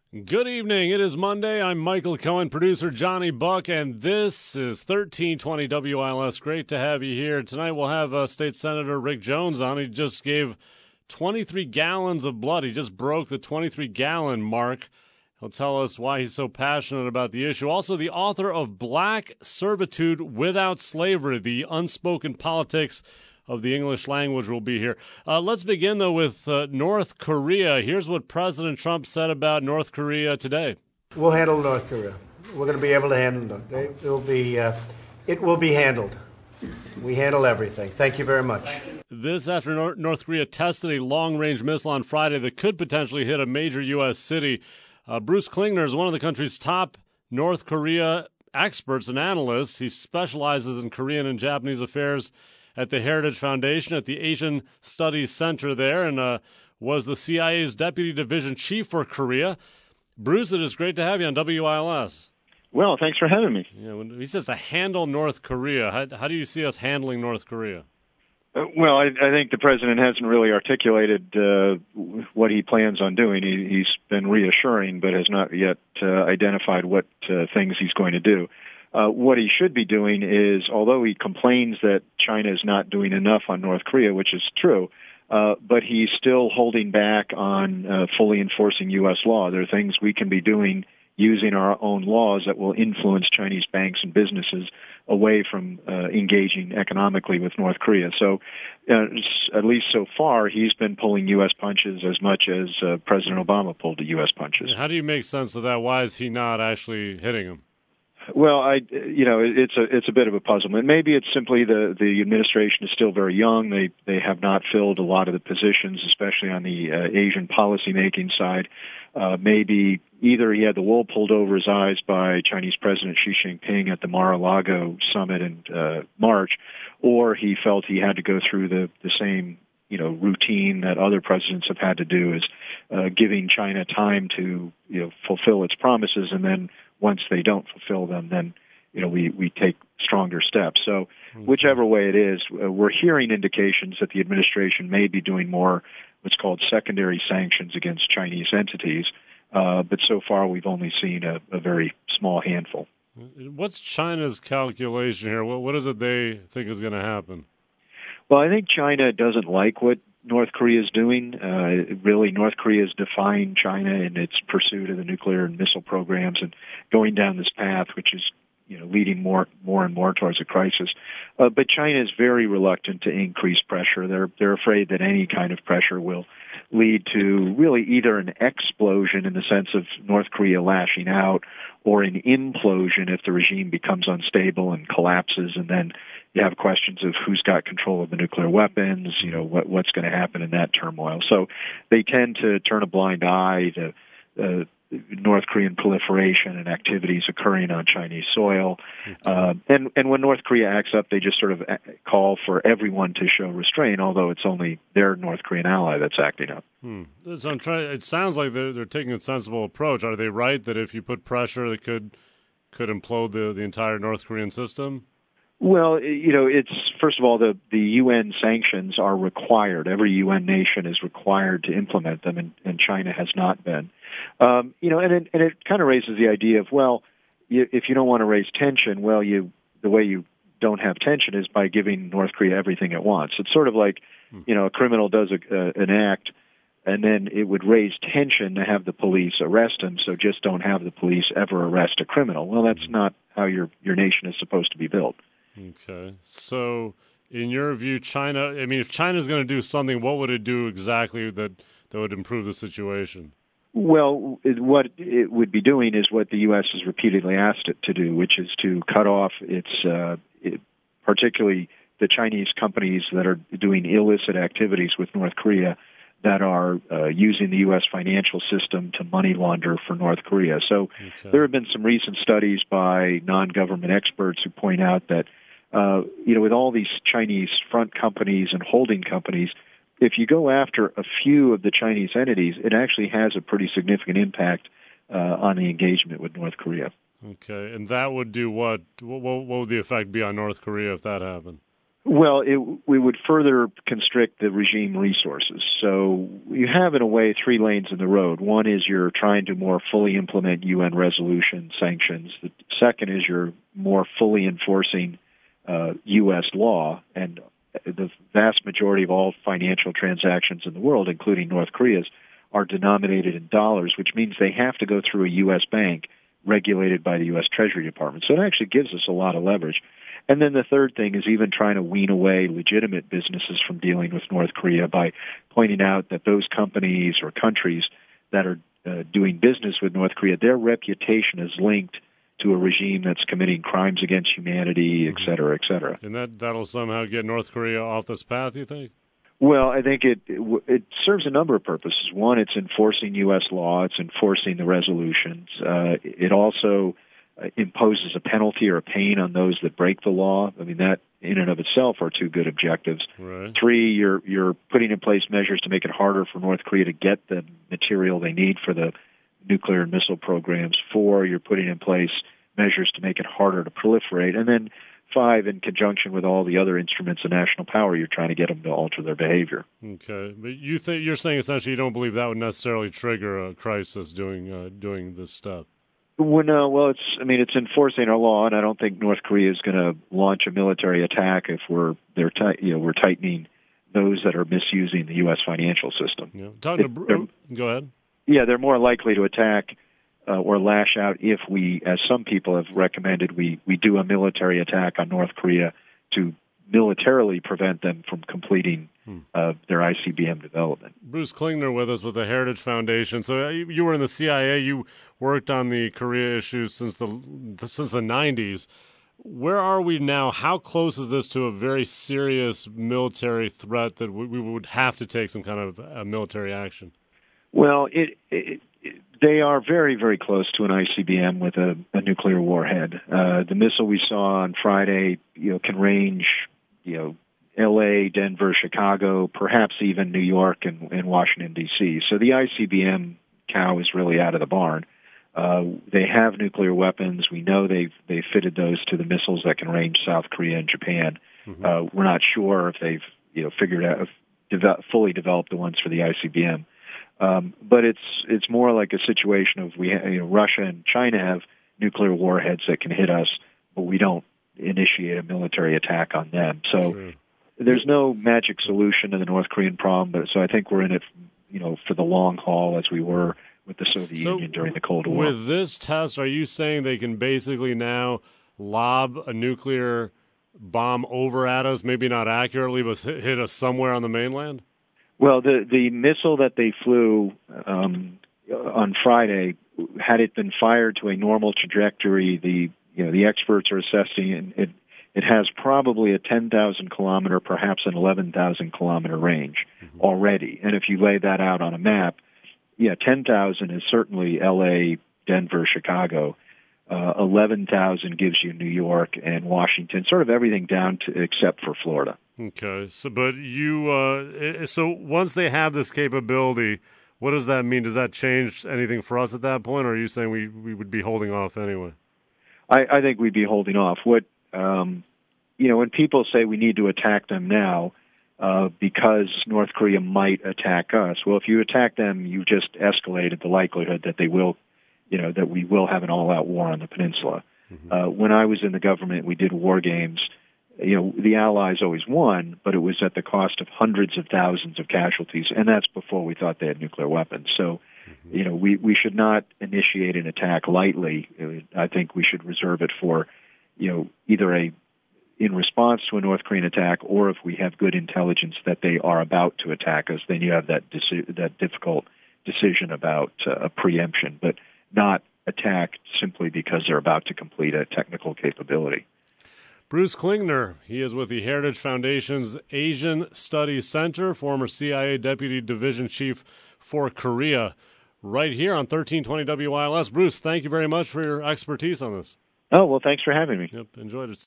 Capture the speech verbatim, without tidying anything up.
Good evening. It is Monday. I'm Michael Cohen, producer Johnny Buck, and this is thirteen twenty W I L S. Great to have you here. Tonight we'll have uh, State Senator Rick Jones on. He just gave twenty-three gallons of blood. He just broke the twenty-three gallon mark. He'll tell us why he's so passionate about the issue. Also, the author of Black Servitude Without Slavery, the unspoken politics of the English language, will be here. Uh, let's begin, though, with uh, North Korea. Here's what President Trump said about North Korea today. We'll handle North Korea. We're going to be able to handle it. It will be, uh, it will be handled. We handle everything. Thank you very much. This after Nor- North Korea tested a long-range missile on Friday that could potentially hit a major U S city. Uh, Bruce Klingner is one of the country's top North Korea experts and analysts. He specializes in Korean and Japanese affairs at the Heritage Foundation at the Asian Studies Center there, and uh, was the C I A's Deputy Division Chief for Korea. Bruce, it is great to have you on W I L S. Well, thanks for having me. Yeah, when he says to handle North Korea, how, how do you see us handling North Korea? Uh, well, I, I think the president hasn't really articulated uh, what he plans on doing. He, he's been reassuring, but has not yet uh, identified what uh, things he's going to do. Uh, what he should be doing is, although he complains that China is not doing enough on North Korea, which is true, uh, but he's still holding back on uh, fully enforcing U S law. There are things we can be doing using our own laws that will influence Chinese banks and businesses away from uh, engaging economically with North Korea. So, uh, at least so far, he's been pulling U S punches as much as uh, President Obama pulled the U S punches. How do you make sense of that? Why is he not actually hitting him? Well, I, you know, it's a it's a bit of a puzzlement. Maybe it's simply the the administration is still very young. They they have not filled a lot of the positions, especially on the uh, Asian policymaking side. Uh, maybe either he had the wool pulled over his eyes by Chinese President Xi Jinping at the Mar-a-Lago summit in uh, March, or he felt he had to go through the the same you know routine that other presidents have had to do, is uh, giving China time to you know fulfill its promises, and then once they don't fulfill them, then you know we, we take stronger steps. So whichever way it is, uh, we're hearing indications that the administration may be doing more what's called secondary sanctions against Chinese entities, uh, but so far we've only seen a, a very small handful. What's China's calculation here? What, what is it they think is going to happen? Well, I think China doesn't like what North Korea is doing. Uh, really, North Korea is defying China in its pursuit of the nuclear and missile programs and going down this path, which is, you know, leading more, more and more towards a crisis. Uh, but China is very reluctant to increase pressure. They're they're afraid that any kind of pressure will lead to really either an explosion in the sense of North Korea lashing out, or an implosion if the regime becomes unstable and collapses, and then you have questions of who's got control of the nuclear weapons, you know, what, what's going to happen in that turmoil. So they tend to turn a blind eye to uh, North Korean proliferation and activities occurring on Chinese soil. Uh, and, and when North Korea acts up, they just sort of call for everyone to show restraint, although it's only their North Korean ally that's acting up. Hmm. So I'm trying. It sounds like they're, they're taking a sensible approach. Are they right that if you put pressure, it could could implode the, the entire North Korean system? Well, you know, it's, first of all, the, the U N sanctions are required. Every U N nation is required to implement them, and, and China has not been. Um, you know, and it, and it kind of raises the idea of, well, you, if you don't want to raise tension, well, you the way you don't have tension is by giving North Korea everything it wants. It's sort of like, you know, a criminal does a, uh, an act, and then it would raise tension to have the police arrest him, so just don't have the police ever arrest a criminal. Well, that's not how your your nation is supposed to be built. Okay. So, in your view, China, I mean, if China's going to do something, what would it do exactly that, that would improve the situation? Well, it, what it would be doing is what the U S has repeatedly asked it to do, which is to cut off its, uh, it, particularly the Chinese companies that are doing illicit activities with North Korea, that are uh, using the U S financial system to money launder for North Korea. So okay. There have been some recent studies by non-government experts who point out that, uh, you know, with all these Chinese front companies and holding companies, if you go after a few of the Chinese entities, it actually has a pretty significant impact uh, on the engagement with North Korea. Okay, and that would do what? What, what would the effect be on North Korea if that happened? Well, it, we would further constrict the regime resources. So you have, in a way, three lanes in the road. One is you're trying to more fully implement U N resolution sanctions. The second is you're more fully enforcing uh, U S law. And the vast majority of all financial transactions in the world, including North Korea's, are denominated in dollars, which means they have to go through a U S bank regulated by the U S Treasury Department. So it actually gives us a lot of leverage. And then the third thing is even trying to wean away legitimate businesses from dealing with North Korea by pointing out that those companies or countries that are uh, doing business with North Korea, their reputation is linked to a regime that's committing crimes against humanity, et cetera, et cetera. And that, that'll somehow get North Korea off this path, you think? Well, I think it, it it serves a number of purposes. One, it's enforcing U S law. It's enforcing the resolutions. Uh, it also imposes a penalty or a pain on those that break the law. I mean, that in and of itself are two good objectives. Right. Three, you're you're putting in place measures to make it harder for North Korea to get the material they need for the nuclear and missile programs. Four, you're putting in place measures to make it harder to proliferate. And then five, in conjunction with all the other instruments of national power, you're trying to get them to alter their behavior. Okay, but you think you're saying essentially you don't believe that would necessarily trigger a crisis doing uh, doing this stuff. Well, no, well, it's I mean, it's enforcing our law, and I don't think North Korea is going to launch a military attack if we're they're tight, you know we're tightening those that are misusing the U S financial system. Yeah, talking to Br- go ahead. Yeah, they're more likely to attack uh, or lash out if we, as some people have recommended, we we do a military attack on North Korea to militarily prevent them from completing hmm. uh, their I C B M development. Bruce Klingner with us with the Heritage Foundation. So uh, you were in the C I A. You worked on the Korea issues since the since the nineties. Where are we now? How close is this to a very serious military threat that we, we would have to take some kind of uh, military action? Well, it, it, it, they are very, very close to an I C B M with a, a nuclear warhead. Uh, the missile we saw on Friday, you know, can range, you know, L A, Denver, Chicago, perhaps even New York and, and Washington, D C. So the I C B M cow is really out of the barn. Uh, they have nuclear weapons. We know they've they fitted those to the missiles that can range South Korea and Japan. Mm-hmm. Uh, we're not sure if they've you know figured out, deve- fully developed the ones for the I C B M. Um, but it's it's more like a situation of we ha- you know, Russia and China have nuclear warheads that can hit us, but we don't initiate a military attack on them. So sure. There's no magic solution to the North Korean problem. But so I think we're in it, you know, for the long haul as we were with the Soviet so Union during the Cold War. With this test, are you saying they can basically now lob a nuclear bomb over at us, maybe not accurately, but hit us somewhere on the mainland? Well, the the missile that they flew um, on Friday, had it been fired to a normal trajectory, the you know the experts are assessing it. It, it has probably a ten thousand kilometer, perhaps an eleven thousand kilometer range mm-hmm. already. And if you lay that out on a map, yeah, ten thousand is certainly L A, Denver, Chicago. Uh, eleven thousand gives you New York and Washington, sort of everything down to except for Florida. Okay, so but you, uh, so once they have this capability, what does that mean? Does that change anything for us at that point, or are you saying we, we would be holding off anyway? I, I think we'd be holding off. What, um, you know, when people say we need to attack them now uh, because North Korea might attack us, well, if you attack them, you just escalated the likelihood that they will, you know, that we will have an all-out war on the peninsula. Mm-hmm. Uh, when I was in the government, we did war games. You know, the Allies always won, but it was at the cost of hundreds of thousands of casualties, and that's before we thought they had nuclear weapons. So, mm-hmm. you know, we, we should not initiate an attack lightly. I think we should reserve it for, you know, either a in response to a North Korean attack, or if we have good intelligence that they are about to attack us, then you have that deci- that difficult decision about uh, a preemption, but not attack simply because they're about to complete a technical capability. Bruce Klingner, he is with the Heritage Foundation's Asian Studies Center, former C I A Deputy Division Chief for Korea, right here on thirteen twenty W I L S. Bruce, thank you very much for your expertise on this. Oh, well, thanks for having me. Yep, enjoyed it.